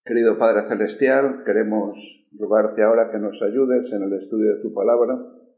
Querido Padre Celestial, queremos rogarte ahora que nos ayudes en el estudio de tu palabra.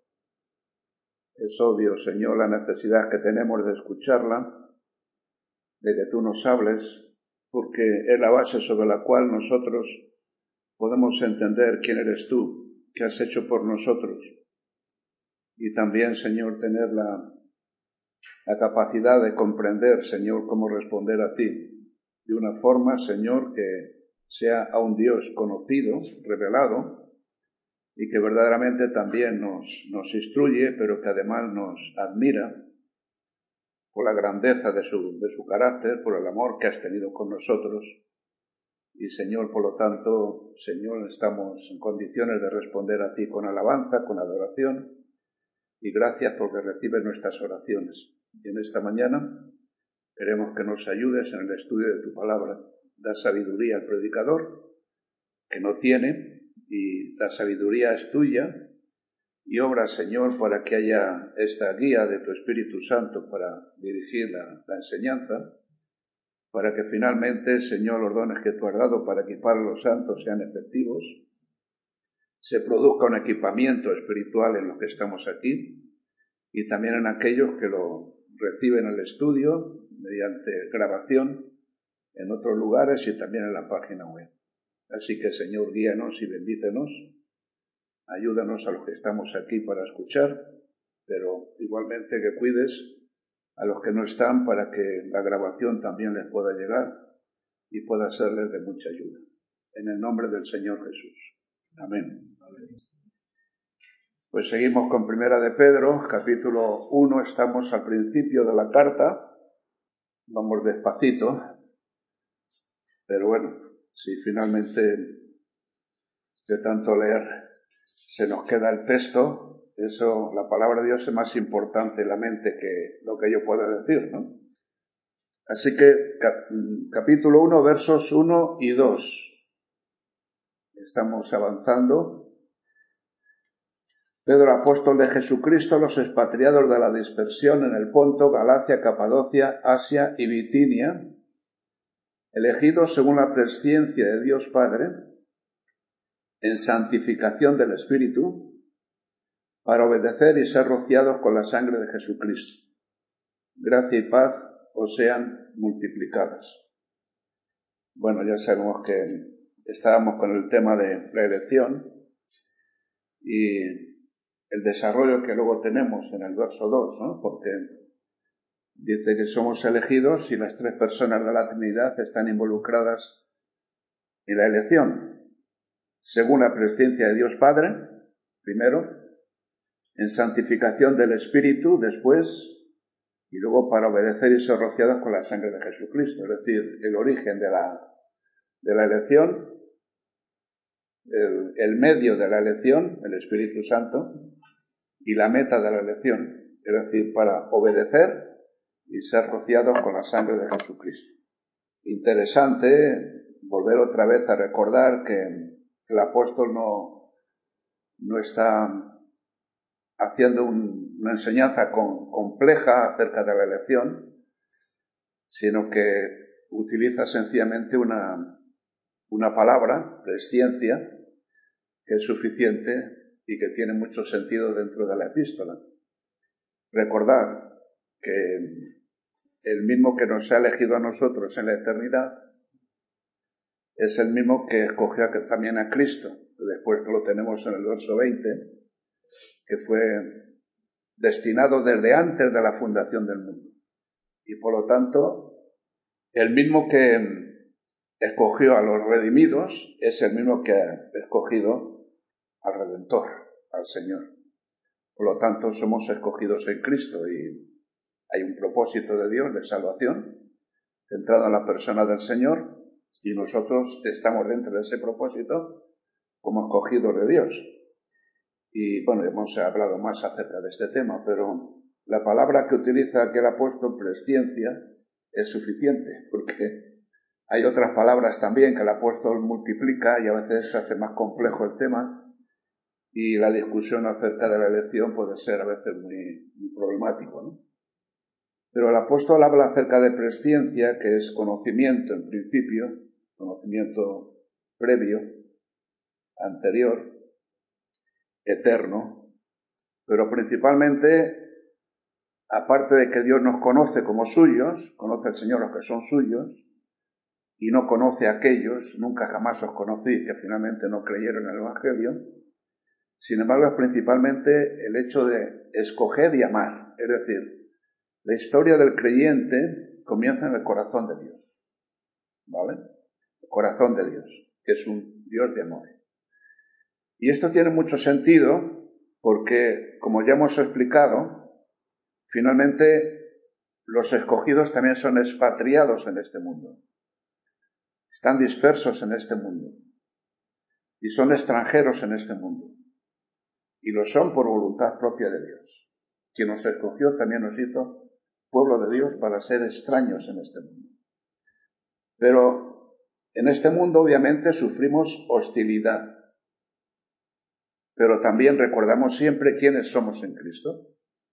Es obvio, Señor, la necesidad que tenemos de escucharla, de que tú nos hables, porque es la base sobre la cual nosotros podemos entender quién eres tú, qué has hecho por nosotros. Y también, Señor, tener la capacidad de comprender, Señor, cómo responder a ti. De una forma, Señor, que sea a un Dios conocido, revelado, y que verdaderamente también nos instruye, pero que además nos admira por la grandeza de su carácter, por el amor que has tenido con nosotros. Y, Señor, por lo tanto, Señor, estamos en condiciones de responder a ti con alabanza, con adoración, y gracias porque recibes nuestras oraciones. Y en esta mañana queremos que nos ayudes en el estudio de tu palabra. Da sabiduría al predicador, que no tiene, y la sabiduría es tuya, y obra, Señor, para que haya esta guía de tu Espíritu Santo para dirigir la enseñanza, para que finalmente, Señor, los dones que tú has dado para equipar a los santos sean efectivos, se produzca un equipamiento espiritual en los que estamos aquí, y también en aquellos que lo reciben el estudio mediante grabación en otros lugares y también en la página web. Así que, Señor, guíanos y bendícenos. Ayúdanos a los que estamos aquí para escuchar, pero igualmente que cuides a los que no están para que la grabación también les pueda llegar y pueda serles de mucha ayuda. En el nombre del Señor Jesús. Amén. Pues seguimos con Primera de Pedro, capítulo 1, estamos al principio de la carta. Vamos despacito, pero bueno, si finalmente de tanto leer se nos queda el texto, eso, la palabra de Dios es más importante en la mente que lo que yo pueda decir, ¿no? Así que capítulo 1, versos 1 y 2. Estamos avanzando. Pedro, apóstol de Jesucristo, los expatriados de la dispersión en el Ponto, Galacia, Capadocia, Asia y Bitinia, elegidos según la presciencia de Dios Padre, en santificación del Espíritu, para obedecer y ser rociados con la sangre de Jesucristo. Gracia y paz os sean multiplicadas. Bueno, ya sabemos que estábamos con el tema de la elección y el desarrollo que luego tenemos en el verso 2, ¿no? Porque dice que somos elegidos y las tres personas de la Trinidad están involucradas en la elección, según la presciencia de Dios Padre, primero, en santificación del Espíritu, después, y luego para obedecer y ser rociados con la sangre de Jesucristo. Es decir, el origen de la elección, el medio de la elección, el Espíritu Santo, y la meta de la elección, es decir, para obedecer y ser rociados con la sangre de Jesucristo. Interesante volver otra vez a recordar que el apóstol no está haciendo una enseñanza compleja acerca de la elección, sino que utiliza sencillamente una palabra, presciencia, que es suficiente y que tiene mucho sentido dentro de la epístola. Recordar que el mismo que nos ha elegido a nosotros en la eternidad es el mismo que escogió también a Cristo. Después lo tenemos en el verso 20, que fue destinado desde antes de la fundación del mundo. Y por lo tanto, el mismo que escogió a los redimidos es el mismo que ha escogido al Redentor, al Señor. Por lo tanto, somos escogidos en Cristo y hay un propósito de Dios de salvación centrado en la persona del Señor y nosotros estamos dentro de ese propósito como escogidos de Dios. Y bueno, hemos hablado más acerca de este tema, pero la palabra que utiliza aquel apóstol, presciencia, es suficiente, porque hay otras palabras también que el apóstol multiplica y a veces se hace más complejo el tema y la discusión acerca de la elección puede ser a veces muy problemático, ¿no? Pero el apóstol habla acerca de presciencia, que es conocimiento en principio, conocimiento previo, anterior, eterno, pero principalmente, aparte de que Dios nos conoce como suyos, conoce al Señor los que son suyos, y no conoce a aquellos, nunca jamás os conocí, que finalmente no creyeron en el Evangelio. Sin embargo, es principalmente el hecho de escoger y amar. Es decir, la historia del creyente comienza en el corazón de Dios, ¿vale? El corazón de Dios, que es un Dios de amor. Y esto tiene mucho sentido porque, como ya hemos explicado, finalmente los escogidos también son expatriados en este mundo. Están dispersos en este mundo y son extranjeros en este mundo. Y lo son por voluntad propia de Dios. Quien nos escogió también nos hizo pueblo de Dios para ser extraños en este mundo. Pero en este mundo obviamente sufrimos hostilidad. Pero también recordamos siempre quiénes somos en Cristo.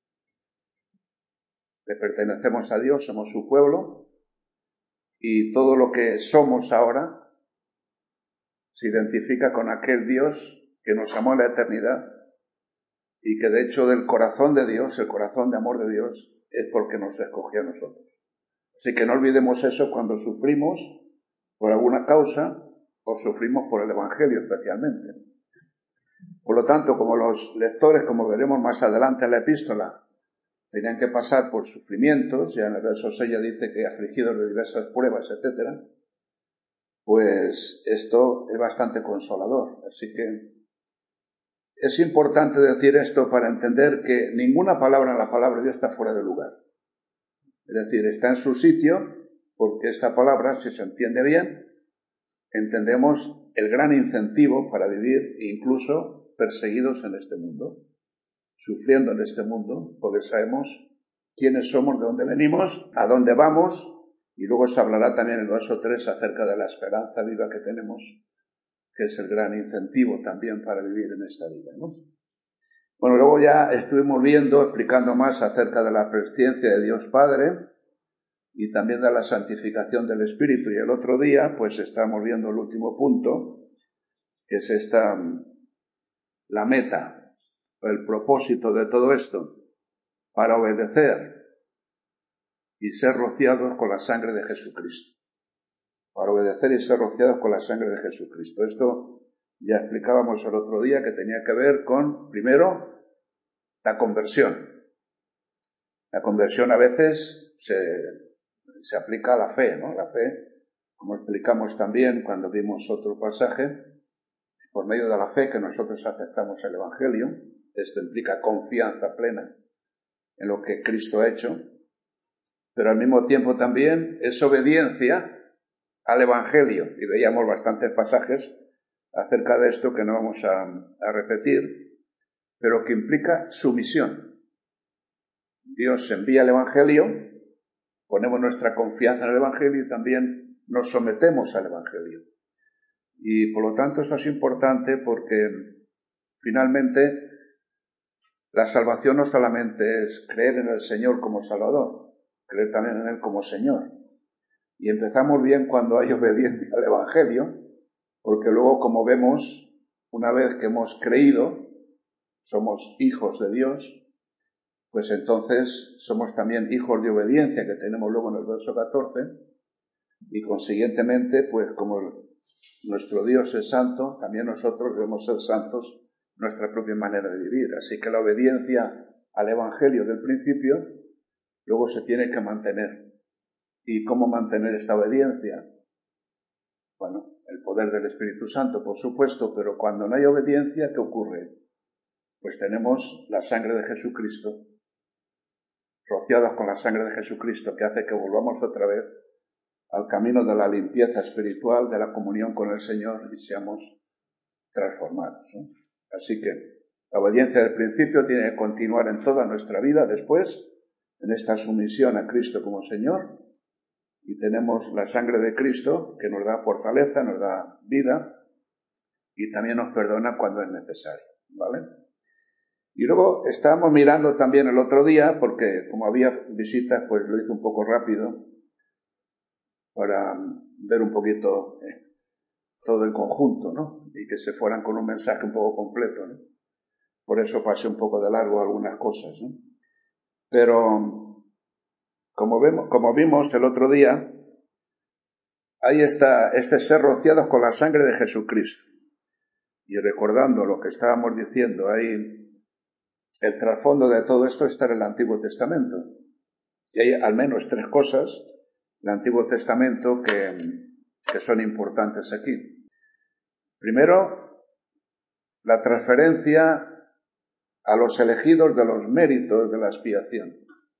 Le pertenecemos a Dios, somos su pueblo, y todo lo que somos ahora se identifica con aquel Dios que nos amó en la eternidad y que de hecho del corazón de Dios, el corazón de amor de Dios, es porque nos escogió a nosotros. Así que no olvidemos eso cuando sufrimos por alguna causa o sufrimos por el Evangelio especialmente. Por lo tanto, como los lectores, como veremos más adelante en la epístola, tenían que pasar por sufrimientos, ya en el verso 6 ya dice que afligidos de diversas pruebas, etc., pues esto es bastante consolador. Así que es importante decir esto para entender que ninguna palabra en la palabra de Dios está fuera de lugar. Es decir, está en su sitio porque esta palabra, si se entiende bien, entendemos el gran incentivo para vivir incluso perseguidos en este mundo, sufriendo en este mundo, porque sabemos quiénes somos, de dónde venimos, a dónde vamos, y luego se hablará también en el verso 3 acerca de la esperanza viva que tenemos, que es el gran incentivo también para vivir en esta vida, ¿no? Bueno, luego ya estuvimos viendo, explicando más acerca de la presciencia de Dios Padre y también de la santificación del Espíritu, y el otro día pues estamos viendo el último punto, que es la meta, el propósito de todo esto, para obedecer y ser rociados con la sangre de Jesucristo. Para obedecer y ser rociados con la sangre de Jesucristo. Esto ya explicábamos el otro día que tenía que ver con, primero, la conversión. La conversión a veces se aplica a la fe, ¿no? La fe, como explicamos también cuando vimos otro pasaje, por medio de la fe que nosotros aceptamos el Evangelio. Esto implica confianza plena en lo que Cristo ha hecho, pero al mismo tiempo también es obediencia al Evangelio. Y veíamos bastantes pasajes acerca de esto que no vamos a repetir, pero que implica sumisión. Dios envía el Evangelio, ponemos nuestra confianza en el Evangelio y también nos sometemos al Evangelio. Y por lo tanto eso es importante porque finalmente la salvación no solamente es creer en el Señor como Salvador, creer también en Él como Señor. Y empezamos bien cuando hay obediencia al Evangelio, porque luego, como vemos, una vez que hemos creído, somos hijos de Dios, pues entonces somos también hijos de obediencia, que tenemos luego en el verso 14, y consiguientemente, pues como nuestro Dios es santo, también nosotros debemos ser santos nuestra propia manera de vivir. Así que la obediencia al Evangelio del principio luego se tiene que mantener. ¿Y cómo mantener esta obediencia? Bueno, el poder del Espíritu Santo, por supuesto, pero cuando no hay obediencia, ¿qué ocurre? Pues tenemos la sangre de Jesucristo, rociados con la sangre de Jesucristo, que hace que volvamos otra vez al camino de la limpieza espiritual, de la comunión con el Señor y seamos transformados, ¿no? Así que la obediencia del principio tiene que continuar en toda nuestra vida después, en esta sumisión a Cristo como Señor, y tenemos la sangre de Cristo que nos da fortaleza, nos da vida y también nos perdona cuando es necesario, ¿vale? Y luego estábamos mirando también el otro día, porque como había visitas, pues lo hice un poco rápido para ver un poquito todo el conjunto, ¿no? Y que se fueran con un mensaje un poco completo, ¿no? Por eso pasé un poco de largo algunas cosas, ¿no? Pero, como vimos el otro día, ahí está este ser rociados con la sangre de Jesucristo. Y recordando lo que estábamos diciendo, ahí el trasfondo de todo esto está en el Antiguo Testamento. Y hay al menos 3 cosas del Antiguo Testamento que son importantes aquí. Primero, la transferencia a los elegidos de los méritos de la expiación.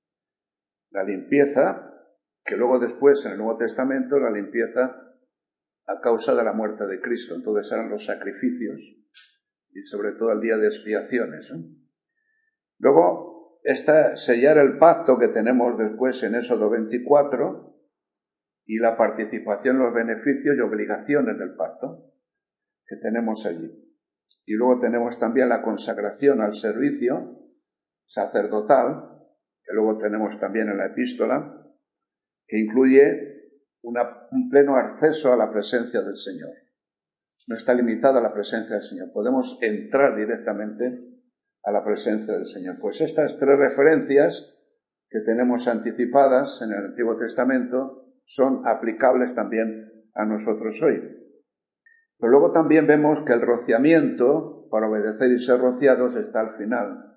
La limpieza, que luego después en el Nuevo Testamento, la limpieza a causa de la muerte de Cristo. Entonces eran los sacrificios y sobre todo el día de expiaciones, ¿no? Luego, sellar el pacto que tenemos después en Éxodo 24 y la participación en los beneficios y obligaciones del pacto que tenemos allí. Y luego tenemos también la consagración al servicio sacerdotal, que luego tenemos también en la epístola, que incluye un pleno acceso a la presencia del Señor. No está limitada a la presencia del Señor. Podemos entrar directamente a la presencia del Señor. Pues estas 3 referencias que tenemos anticipadas en el Antiguo Testamento son aplicables también a nosotros hoy. Pero luego también vemos que el rociamiento, para obedecer y ser rociados, está al final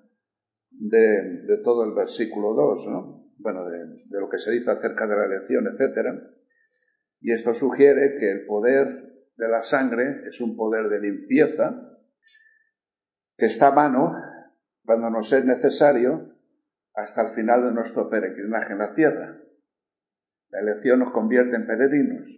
de todo el versículo 2, ¿no? Bueno, de lo que se dice acerca de la elección, etcétera. Y esto sugiere que el poder de la sangre es un poder de limpieza que está a mano cuando nos es necesario hasta el final de nuestro peregrinaje en la tierra. La elección nos convierte en peregrinos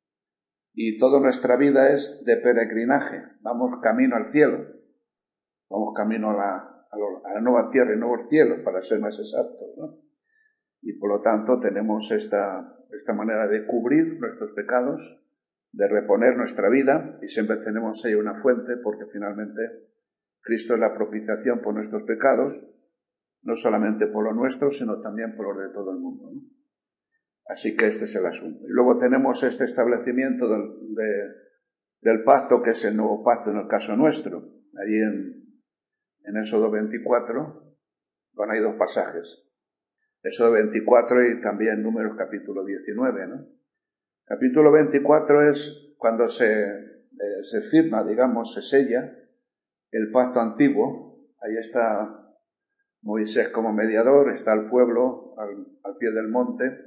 y toda nuestra vida es de peregrinaje. Vamos camino al cielo, vamos camino a la nueva tierra y nuevos cielos, para ser más exactos, ¿no? Y por lo tanto tenemos esta manera de cubrir nuestros pecados, de reponer nuestra vida, y siempre tenemos ahí una fuente, porque finalmente Cristo es la propiciación por nuestros pecados, no solamente por los nuestros, sino también por los de todo el mundo, ¿no? Así que este es el asunto. Y luego tenemos este establecimiento del pacto, que es el nuevo pacto en el caso nuestro. Allí en Éxodo 24, bueno, hay 2 pasajes. Éxodo 24 y también Números capítulo 19, ¿no? Capítulo 24 es cuando se firma, digamos, se sella el pacto antiguo. Ahí está Moisés como mediador, está el pueblo al pie del monte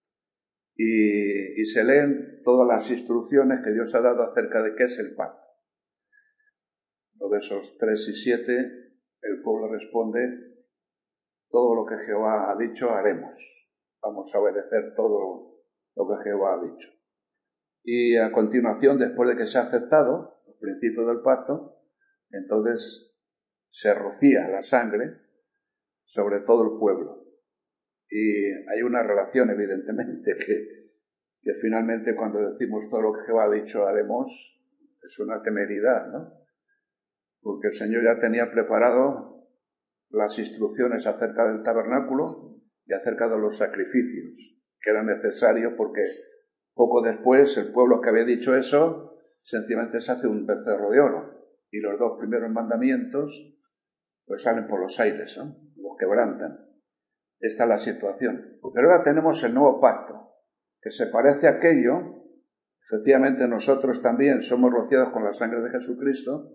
y se leen todas las instrucciones que Dios ha dado acerca de qué es el pacto. Los versos 3 y 7, el pueblo responde: todo lo que Jehová ha dicho haremos. Vamos a obedecer todo lo que Jehová ha dicho. Y a continuación, después de que se ha aceptado los principios del pacto, entonces se rocía la sangre sobre todo el pueblo. Y hay una relación, evidentemente, que finalmente cuando decimos todo lo que Jehová ha dicho haremos, es una temeridad, ¿no? Porque el Señor ya tenía preparado las instrucciones acerca del tabernáculo y acerca de los sacrificios, que eran necesarios porque poco después el pueblo que había dicho eso, sencillamente se hace un becerro de oro. Y los 2 primeros mandamientos pues salen por los aires, ¿no? Los quebrantan. Esta es la situación. Pero ahora tenemos el nuevo pacto, que se parece a aquello. Efectivamente, nosotros también somos rociados con la sangre de Jesucristo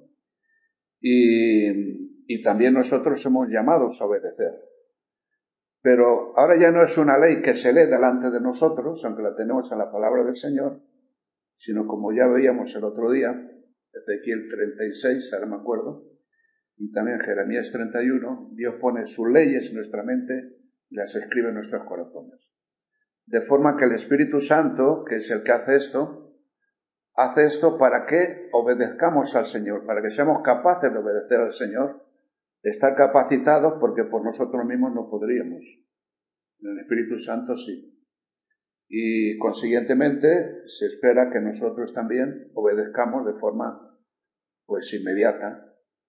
y también nosotros somos llamados a obedecer. Pero ahora ya no es una ley que se lee delante de nosotros, aunque la tenemos en la palabra del Señor, sino como ya veíamos el otro día, Ezequiel 36, ahora me acuerdo, y también Jeremías 31, Dios pone sus leyes en nuestra mente y las escribe en nuestros corazones. De forma que el Espíritu Santo, que es el que hace esto para que obedezcamos al Señor, para que seamos capaces de obedecer al Señor, de estar capacitados, porque por nosotros mismos no podríamos. En el Espíritu Santo sí. Y consiguientemente se espera que nosotros también obedezcamos de forma pues inmediata,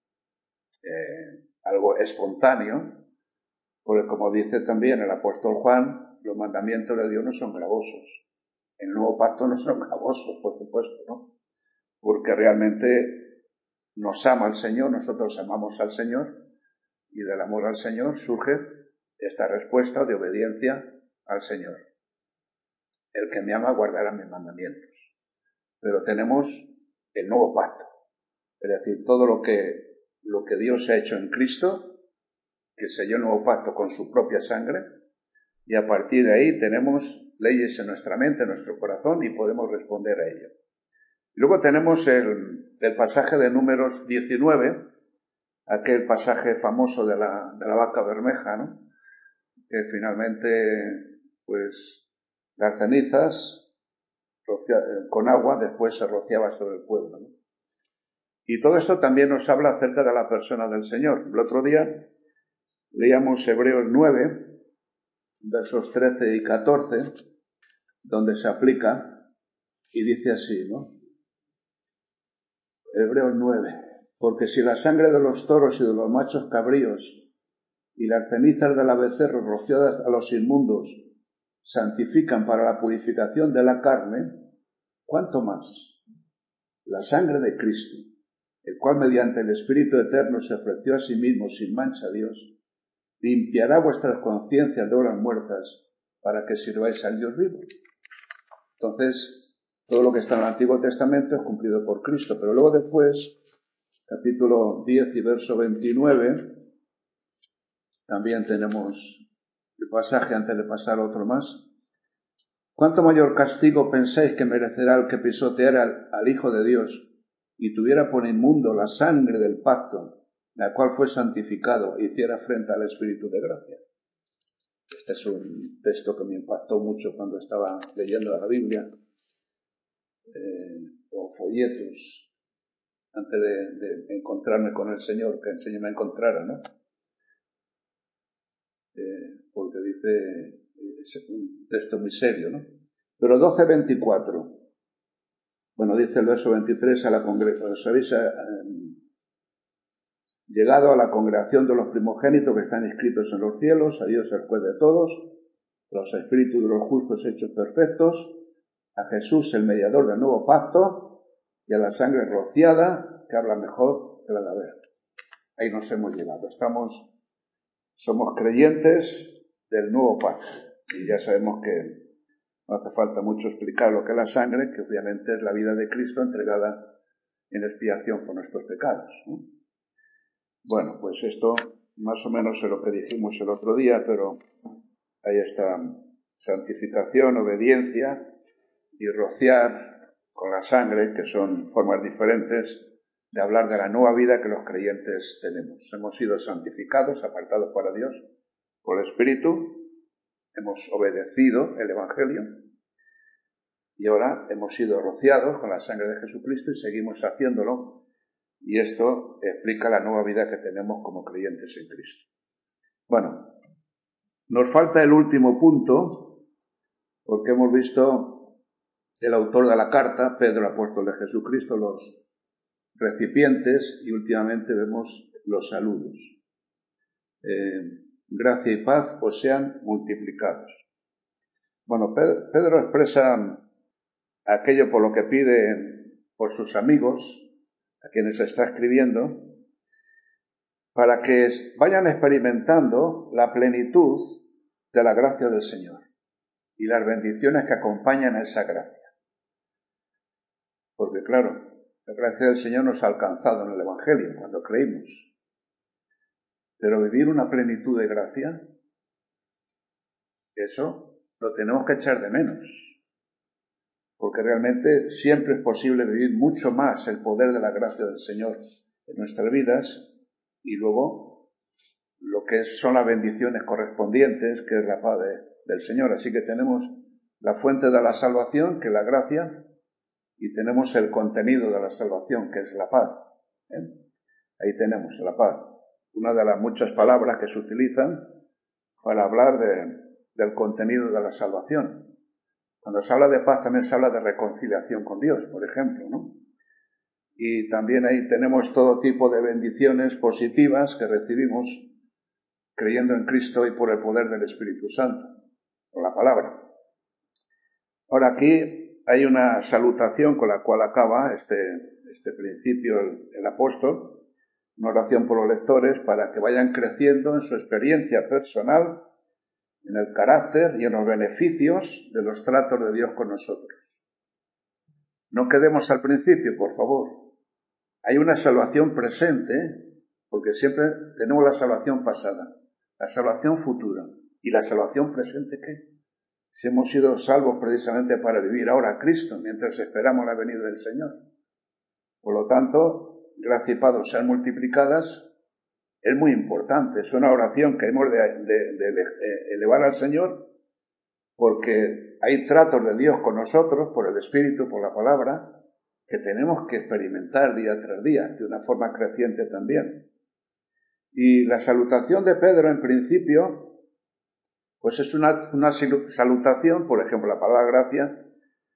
algo espontáneo, porque como dice también el apóstol Juan, los mandamientos de Dios no son gravosos. En el nuevo pacto no son gravosos, por supuesto, ¿no? porque realmente nos ama el Señor, nosotros amamos al Señor, y del amor al Señor surge esta respuesta de obediencia al Señor. El que me ama guardará mis mandamientos. Pero tenemos el nuevo pacto, es decir, todo lo que Dios ha hecho en Cristo, que selló el nuevo pacto con su propia sangre, y a partir de ahí tenemos leyes en nuestra mente, en nuestro corazón, y podemos responder a ello. Y luego tenemos el pasaje de Números 19, aquel pasaje famoso de la vaca bermeja, ¿no? Que finalmente, pues, las cenizas con agua después se rociaba sobre el pueblo, ¿no? Y todo esto también nos habla acerca de la persona del Señor. El otro día leíamos Hebreos 9, versos 13 y 14, donde se aplica y dice así, ¿no? Hebreos 9. Porque si la sangre de los toros y de los machos cabríos y las cenizas de la becerra rociadas a los inmundos santifican para la purificación de la carne, ¿cuánto más la sangre de Cristo, el cual mediante el Espíritu Eterno se ofreció a sí mismo sin mancha a Dios, limpiará vuestras conciencias de obras muertas para que sirváis al Dios vivo? Entonces, todo lo que está en el Antiguo Testamento es cumplido por Cristo, pero luego después, capítulo 10 y verso 29, también tenemos el pasaje antes de pasar a otro más. ¿Cuánto mayor castigo pensáis que merecerá el que pisoteara al Hijo de Dios y tuviera por inmundo la sangre del pacto, la cual fue santificado e hiciera frente al Espíritu de gracia? Este es un texto que me impactó mucho cuando estaba leyendo la Biblia, o folletos, antes de encontrarme con el Señor, que el Señor me encontrara, ¿no? Porque dice, es un texto muy serio, ¿no? Pero 12:24, bueno, dice el verso 23, os habéis llegado a la congregación de los primogénitos que están inscritos en los cielos, a Dios el juez de todos, a los espíritus de los justos hechos perfectos, a Jesús el mediador del nuevo pacto, y a la sangre rociada, que habla mejor que la de Abel. Ahí nos hemos llegado. Somos creyentes del nuevo pacto. Y ya sabemos que no hace falta mucho explicar lo que es la sangre, que obviamente es la vida de Cristo entregada en expiación por nuestros pecados, ¿no? Bueno, pues esto más o menos es lo que dijimos el otro día, pero ahí está: santificación, obediencia y rociar con la sangre, que son formas diferentes de hablar de la nueva vida que los creyentes tenemos. Hemos sido santificados, apartados para Dios por el Espíritu, hemos obedecido el Evangelio y ahora hemos sido rociados con la sangre de Jesucristo y seguimos haciéndolo, y esto explica la nueva vida que tenemos como creyentes en Cristo. Bueno, nos falta el último punto, porque hemos visto el autor de la carta, Pedro, apóstol de Jesucristo, los recipientes, y últimamente vemos los saludos. Gracia y paz os sean multiplicados. Bueno, Pedro expresa aquello por lo que pide por sus amigos, a quienes está escribiendo, para que vayan experimentando la plenitud de la gracia del Señor y las bendiciones que acompañan a esa gracia. Porque claro, la gracia del Señor nos ha alcanzado en el Evangelio cuando creímos. Pero vivir una plenitud de gracia, eso lo tenemos que echar de menos. Porque realmente siempre es posible vivir mucho más el poder de la gracia del Señor en nuestras vidas, y luego lo que son las bendiciones correspondientes, que es la paz del Señor. Así que tenemos la fuente de la salvación, que es la gracia, y tenemos el contenido de la salvación, que es la paz. Ahí tenemos la paz, una de las muchas palabras que se utilizan para hablar del contenido de la salvación. Cuando se habla de paz también se habla de reconciliación con Dios, por ejemplo, ¿no? Y también ahí tenemos todo tipo de bendiciones positivas que recibimos creyendo en Cristo y por el poder del Espíritu Santo, por la palabra. Ahora aquí hay una salutación con la cual acaba este este principio el apóstol, una oración por los lectores para que vayan creciendo en su experiencia personal, en el carácter y en los beneficios de los tratos de Dios con nosotros. No quedemos al principio, por favor. Hay una salvación presente, porque siempre tenemos la salvación pasada, la salvación futura y la salvación presente, ¿qué? Si hemos sido salvos precisamente para vivir ahora a Cristo mientras esperamos la venida del Señor. Por lo tanto, gracia y paz sean multiplicadas es muy importante. Es una oración que hemos de elevar al Señor porque hay tratos de Dios con nosotros por el Espíritu, por la palabra, que tenemos que experimentar día tras día, de una forma creciente también. Y la salutación de Pedro, en principio, pues es una salutación, por ejemplo, la palabra gracia,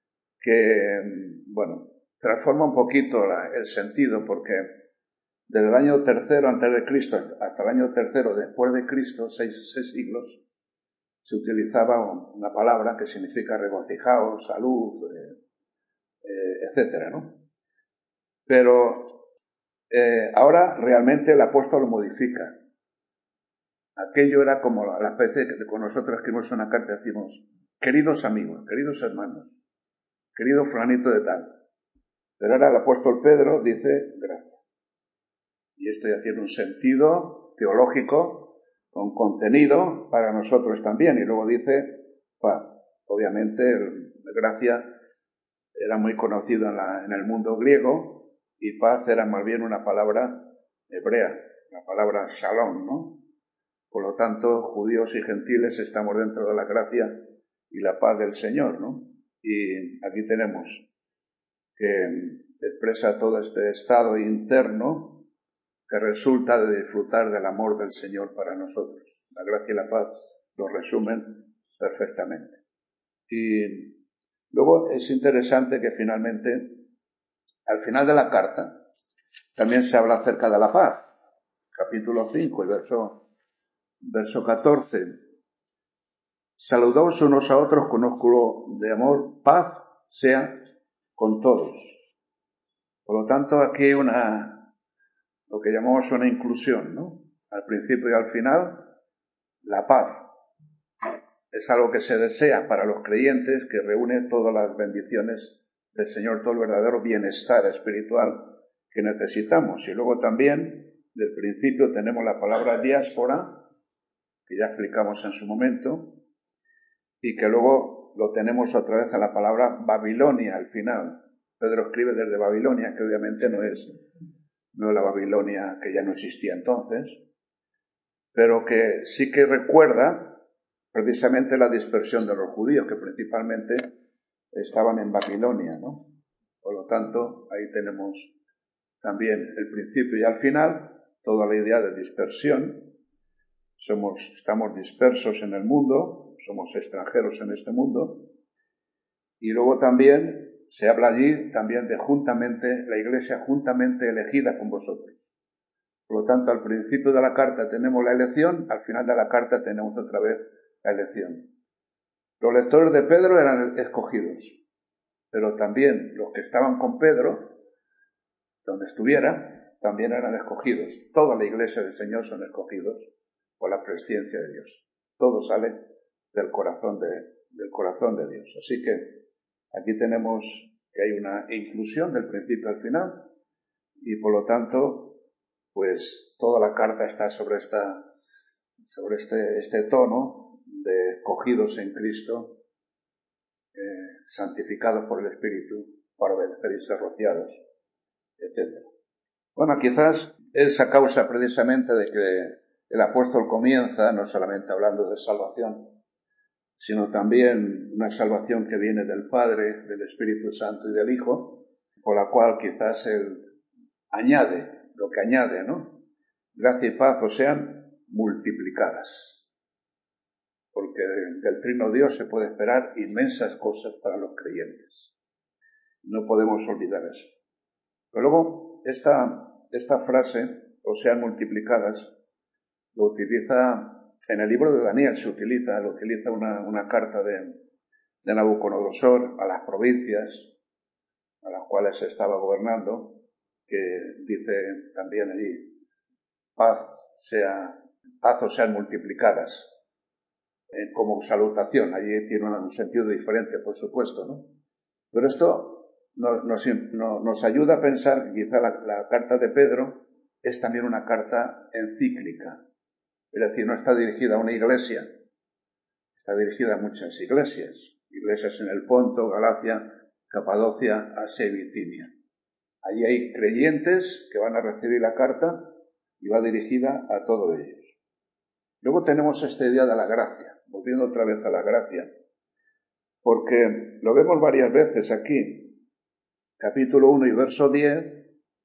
que, bueno, transforma un poquito el sentido, porque desde el año tercero antes de Cristo hasta el año tercero después de Cristo, seis siglos, se utilizaba una palabra que significa regocijaos, salud, etcétera, ¿no? Pero ahora realmente el apóstol lo modifica. Aquello era como la especie que con nosotros escribimos una carta y decimos, queridos amigos, queridos hermanos, querido fulanito de tal. Pero ahora el apóstol Pedro dice gracias. Y esto ya tiene un sentido teológico con contenido para nosotros también. Y luego dice paz. Obviamente, gracia era muy conocido en el mundo griego y paz era más bien una palabra hebrea, la palabra shalom, ¿no? Por lo tanto, judíos y gentiles estamos dentro de la gracia y la paz del Señor, ¿no? Y aquí tenemos que expresa todo este estado interno que resulta de disfrutar del amor del Señor para nosotros. La gracia y la paz lo resumen perfectamente. Y luego es interesante que finalmente, al final de la carta, también se habla acerca de la paz. Capítulo 5 y verso 14. Saludaos unos a otros con ósculo de amor, paz sea con todos. Por lo tanto, aquí hay lo que llamamos una inclusión, ¿no? Al principio y al final, la paz es algo que se desea para los creyentes, que reúne todas las bendiciones del Señor, todo el verdadero bienestar espiritual que necesitamos. Y luego también, del principio, tenemos la palabra diáspora, que ya explicamos en su momento, y que luego lo tenemos otra vez a la palabra Babilonia al final. Pedro escribe desde Babilonia, que obviamente no es la Babilonia que ya no existía entonces, pero que sí que recuerda precisamente la dispersión de los judíos, que principalmente estaban en Babilonia, ¿no? Por lo tanto, ahí tenemos también el principio y al final toda la idea de dispersión. Estamos dispersos en el mundo, somos extranjeros en este mundo, y luego también se habla allí también de la iglesia juntamente elegida con vosotros. Por lo tanto, al principio de la carta tenemos la elección, al final de la carta tenemos otra vez la elección. Los lectores de Pedro eran escogidos, pero también los que estaban con Pedro, donde estuviera, también eran escogidos. Toda la iglesia del Señor son escogidos por la presciencia de Dios. Todo sale del corazón de Dios. Así que aquí tenemos que hay una inclusión del principio al final y por lo tanto, pues toda la carta está sobre este tono de escogidos en Cristo, santificados por el Espíritu para obedecer y ser rociados, etc. Bueno, quizás es a causa precisamente de que el apóstol comienza no solamente hablando de salvación, sino también una salvación que viene del Padre, del Espíritu Santo y del Hijo, por la cual quizás él añade, lo que añade, ¿no? Gracia y paz os sean multiplicadas. Porque del Trino Dios se puede esperar inmensas cosas para los creyentes. No podemos olvidar eso. Pero luego, esta frase, o sean multiplicadas, lo utiliza en el libro de Daniel, lo utiliza una carta de Nabucodonosor a las provincias a las cuales se estaba gobernando, que dice también allí, paz o sean multiplicadas, como salutación. Allí tiene un sentido diferente, por supuesto, ¿no? Pero esto nos ayuda a pensar que quizá la carta de Pedro es también una carta encíclica. Es decir, no está dirigida a una iglesia, está dirigida a muchas iglesias. Iglesias en el Ponto, Galacia, Capadocia, Asia y Bitinia. Allí hay creyentes que van a recibir la carta y va dirigida a todos ellos. Luego tenemos esta idea de la gracia, volviendo otra vez a la gracia, porque lo vemos varias veces aquí. Capítulo 1 y verso 10,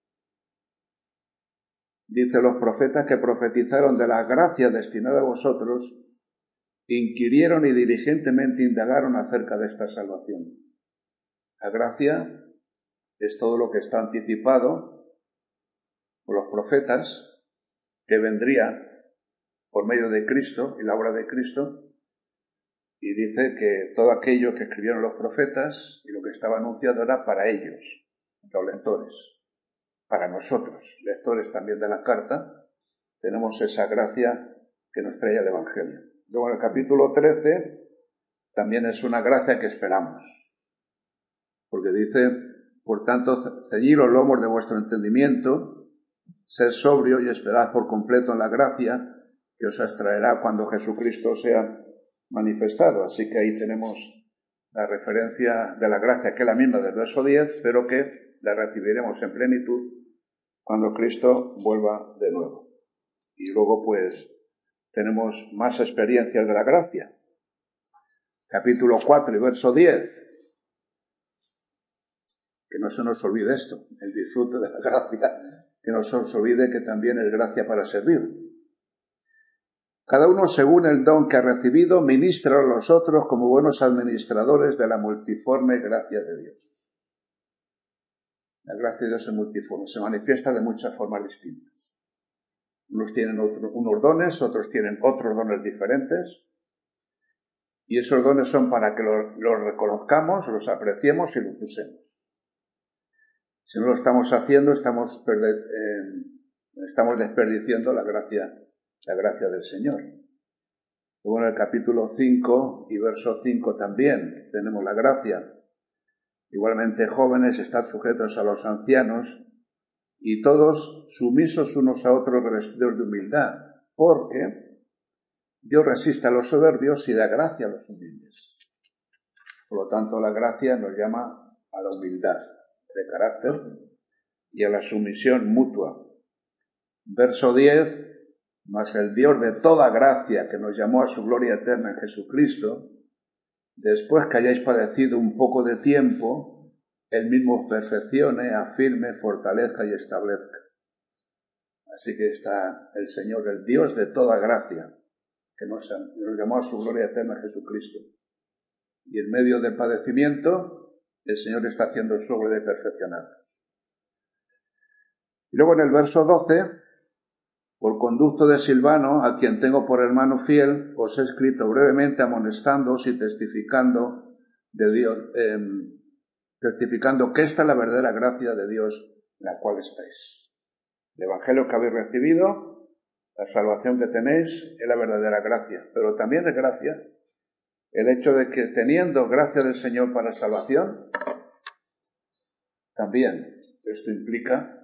dice: los profetas que profetizaron de la gracia destinada a vosotros, inquirieron y diligentemente indagaron acerca de esta salvación. La gracia es todo lo que está anticipado por los profetas, que vendría por medio de Cristo y la obra de Cristo, y dice que todo aquello que escribieron los profetas y lo que estaba anunciado era para ellos, los lectores. Para nosotros, lectores también de la carta, tenemos esa gracia que nos trae el Evangelio. Luego en el capítulo 13 también es una gracia que esperamos, porque dice: por tanto, ceñid los lomos de vuestro entendimiento, sed sobrio y esperad por completo en la gracia que os extraerá cuando Jesucristo sea manifestado. Así que ahí tenemos la referencia de la gracia, que es la misma del verso 10, pero que la recibiremos en plenitud cuando Cristo vuelva de nuevo. Y luego pues tenemos más experiencias de la gracia. Capítulo 4 y verso 10. Que no se nos olvide esto, el disfrute de la gracia, que no se nos olvide que también es gracia para servir. Cada uno según el don que ha recibido, ministra a los otros como buenos administradores de la multiforme gracia de Dios. La gracia de Dios es multiforme, se manifiesta de muchas formas distintas. Unos tienen unos dones, otros tienen otros dones diferentes, y esos dones son para que los reconozcamos, los apreciemos y los usemos. Si no lo estamos haciendo, estamos desperdiciando la gracia del Señor. Luego en el capítulo 5 y verso 5 también tenemos la gracia. Igualmente, jóvenes, estad sujetos a los ancianos y todos sumisos unos a otros, revestidos de humildad, porque Dios resiste a los soberbios y da gracia a los humildes. Por lo tanto, la gracia nos llama a la humildad de carácter y a la sumisión mutua. Verso 10: mas el Dios de toda gracia, que nos llamó a su gloria eterna en Jesucristo, después que hayáis padecido un poco de tiempo, Él mismo os perfeccione, afirme, fortalezca y establezca. Así que está el Señor, el Dios de toda gracia, que nos llamó a su gloria eterna en Jesucristo. Y en medio del padecimiento, el Señor está haciendo su obra de perfeccionarnos. Y luego en el verso 12, por conducto de Silvano, a quien tengo por hermano fiel, os he escrito brevemente amonestándoos y testificando de Dios, testificando que esta es la verdadera gracia de Dios en la cual estáis. El Evangelio que habéis recibido, la salvación que tenéis, es la verdadera gracia. Pero también es gracia el hecho de que teniendo gracia del Señor para salvación, también esto implica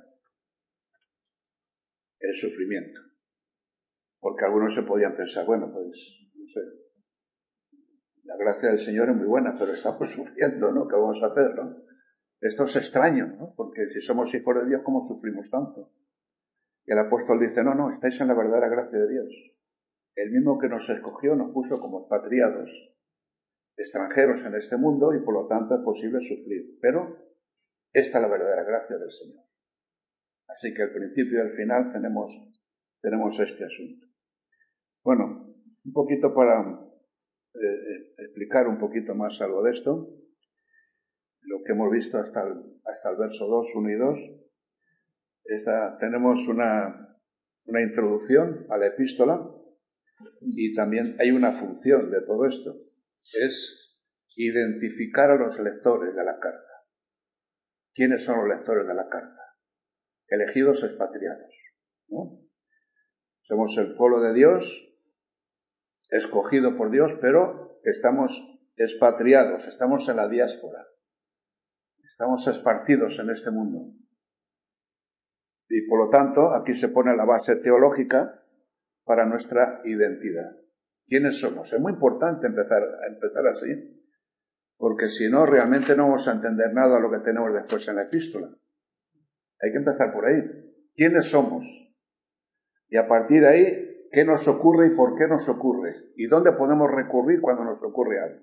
el sufrimiento. Porque algunos se podían pensar, bueno, pues, no sé, la gracia del Señor es muy buena, pero estamos sufriendo, ¿no? ¿Qué vamos a hacer, no? Esto es extraño, ¿no? Porque si somos hijos de Dios, ¿cómo sufrimos tanto? Y el apóstol dice, no, estáis en la verdadera gracia de Dios. El mismo que nos escogió nos puso como expatriados, extranjeros en este mundo, y por lo tanto es posible sufrir. Pero esta es la verdadera gracia del Señor. Así que al principio y al final tenemos este asunto. Bueno, un poquito para explicar un poquito más algo de esto, lo que hemos visto hasta el verso 2, 1 y 2, tenemos una introducción a la epístola y también hay una función de todo esto, es identificar a los lectores de la carta. ¿Quiénes son los lectores de la carta? elegidos expatriados, ¿no? Somos el pueblo de Dios, escogido por Dios, pero estamos expatriados, estamos en la diáspora, estamos esparcidos en este mundo. Y por lo tanto, aquí se pone la base teológica para nuestra identidad. ¿Quiénes somos? Es muy importante empezar así, porque si no, realmente no vamos a entender nada de lo que tenemos después en la epístola. Hay que empezar por ahí. ¿Quiénes somos? Y a partir de ahí, ¿qué nos ocurre y por qué nos ocurre? ¿Y dónde podemos recurrir cuando nos ocurre algo?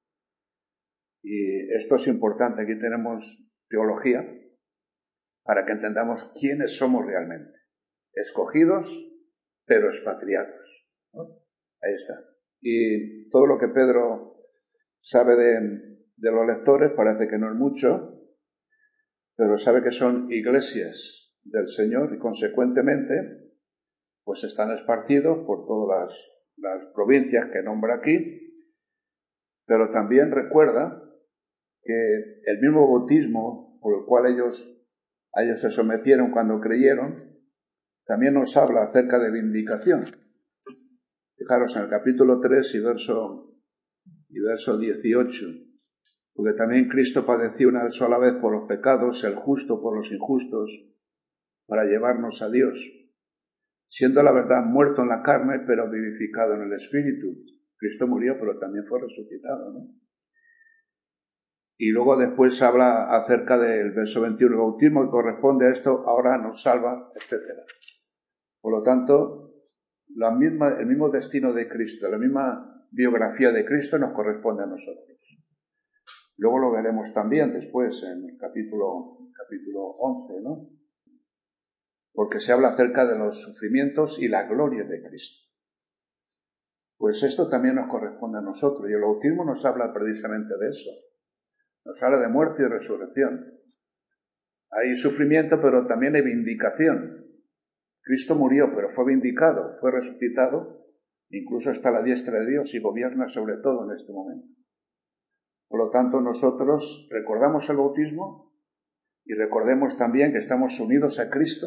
Y esto es importante. Aquí tenemos teología para que entendamos quiénes somos realmente. Escogidos, pero expatriados, ¿no? Ahí está. Y todo lo que Pedro sabe de los lectores parece que no es mucho, pero sabe que son iglesias del Señor y consecuentemente pues están esparcidos por todas las provincias que nombra aquí, pero también recuerda que el mismo bautismo por el cual ellos se sometieron cuando creyeron, también nos habla acerca de vindicación. Fijaros en el capítulo 3 y verso 18, porque también Cristo padeció una sola vez por los pecados, el justo por los injustos, para llevarnos a Dios, siendo la verdad muerto en la carne, pero vivificado en el Espíritu. Cristo murió, pero también fue resucitado, ¿no? Y luego después habla acerca del verso 21, el bautismo que corresponde a esto, ahora nos salva, etc. Por lo tanto, el mismo destino de Cristo, la misma biografía de Cristo nos corresponde a nosotros. Luego lo veremos también después en el capítulo 11, ¿no? Porque se habla acerca de los sufrimientos y la gloria de Cristo. Pues esto también nos corresponde a nosotros, y el bautismo nos habla precisamente de eso. Nos habla de muerte y resurrección. Hay sufrimiento, pero también hay vindicación. Cristo murió, pero fue vindicado, fue resucitado, incluso está a la diestra de Dios y gobierna sobre todo en este momento. Por lo tanto, nosotros recordamos el bautismo y recordemos también que estamos unidos a Cristo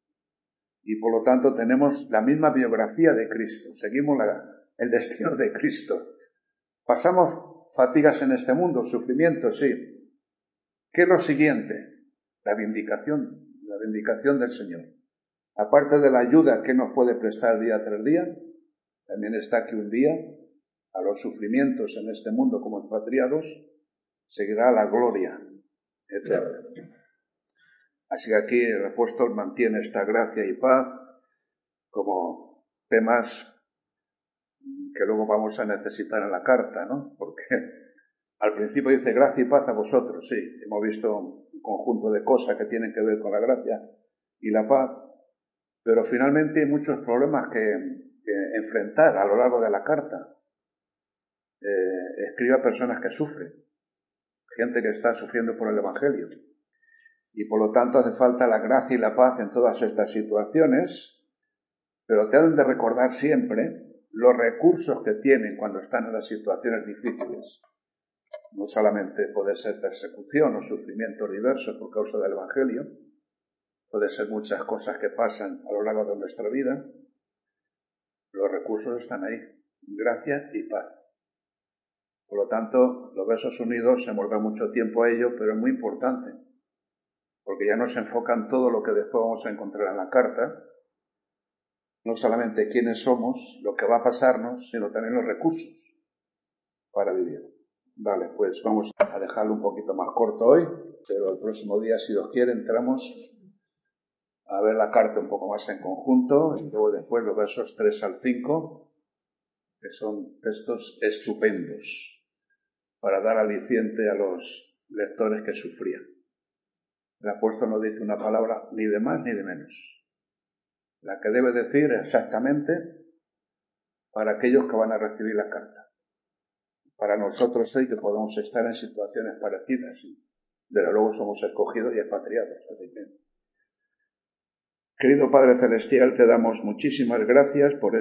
y por lo tanto tenemos la misma biografía de Cristo, seguimos el destino de Cristo. Pasamos fatigas en este mundo, sufrimiento, sí. ¿Qué es lo siguiente? La vindicación del Señor. Aparte de la ayuda que nos puede prestar día tras día, también está que un día, a los sufrimientos en este mundo como expatriados, seguirá la gloria eterna. Así que aquí el apóstol mantiene esta gracia y paz como temas que luego vamos a necesitar en la carta, ¿no? Porque al principio dice gracia y paz a vosotros, sí, hemos visto un conjunto de cosas que tienen que ver con la gracia y la paz, pero finalmente hay muchos problemas que enfrentar a lo largo de la carta. Escribe a personas que sufren, gente que está sufriendo por el Evangelio, y por lo tanto hace falta la gracia y la paz en todas estas situaciones, pero te han de recordar siempre los recursos que tienen cuando están en las situaciones difíciles. No solamente puede ser persecución o sufrimiento diverso por causa del Evangelio, puede ser muchas cosas que pasan a lo largo de nuestra vida. Los recursos están ahí, gracia y paz. Por lo tanto, los versos unidos se vuelve mucho tiempo a ello, pero es muy importante, porque ya nos enfocan todo lo que después vamos a encontrar en la carta, no solamente quiénes somos, lo que va a pasarnos, sino también los recursos para vivir. Vale, pues vamos a dejarlo un poquito más corto hoy, pero el próximo día, si Dios quiere, entramos a ver la carta un poco más en conjunto y luego después los versos 3 al 5, que son textos estupendos para dar aliciente a los lectores que sufrían. El apóstol no dice una palabra ni de más ni de menos, la que debe decir exactamente para aquellos que van a recibir la carta. Para nosotros hoy que podemos estar en situaciones parecidas, y desde luego somos escogidos y expatriados. Así que, querido Padre Celestial, te damos muchísimas gracias por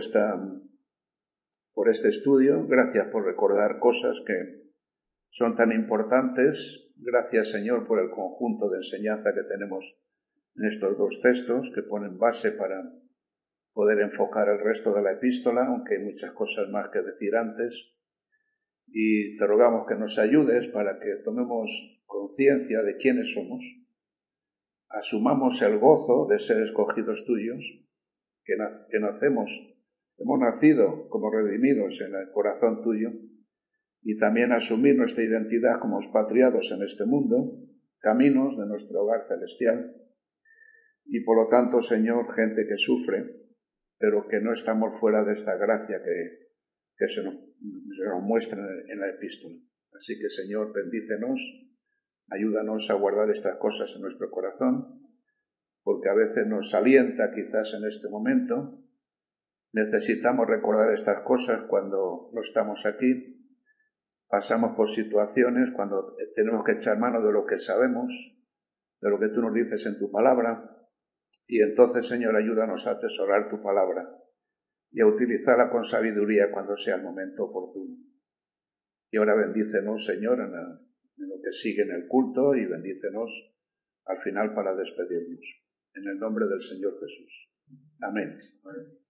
este estudio, gracias por recordar cosas que son tan importantes, gracias Señor por el conjunto de enseñanza que tenemos en estos dos textos que ponen base para poder enfocar el resto de la epístola, aunque hay muchas cosas más que decir antes. Y te rogamos que nos ayudes para que tomemos conciencia de quiénes somos, asumamos el gozo de ser escogidos tuyos, que hemos nacido como redimidos en el corazón tuyo, y también asumir nuestra identidad como expatriados en este mundo, caminos de nuestro hogar celestial, y por lo tanto, Señor, gente que sufre, pero que no estamos fuera de esta gracia que se nos muestra en la epístola. Así que, Señor, bendícenos, ayúdanos a guardar estas cosas en nuestro corazón, porque a veces nos alienta quizás en este momento. Necesitamos recordar estas cosas cuando no estamos aquí. Pasamos por situaciones cuando tenemos que echar mano de lo que sabemos, de lo que tú nos dices en tu palabra, y entonces, Señor, ayúdanos a atesorar tu palabra y a utilizarla con sabiduría cuando sea el momento oportuno. Y ahora bendícenos, Señor, en lo que sigue en el culto, y bendícenos al final para despedirnos. En el nombre del Señor Jesús. Amén.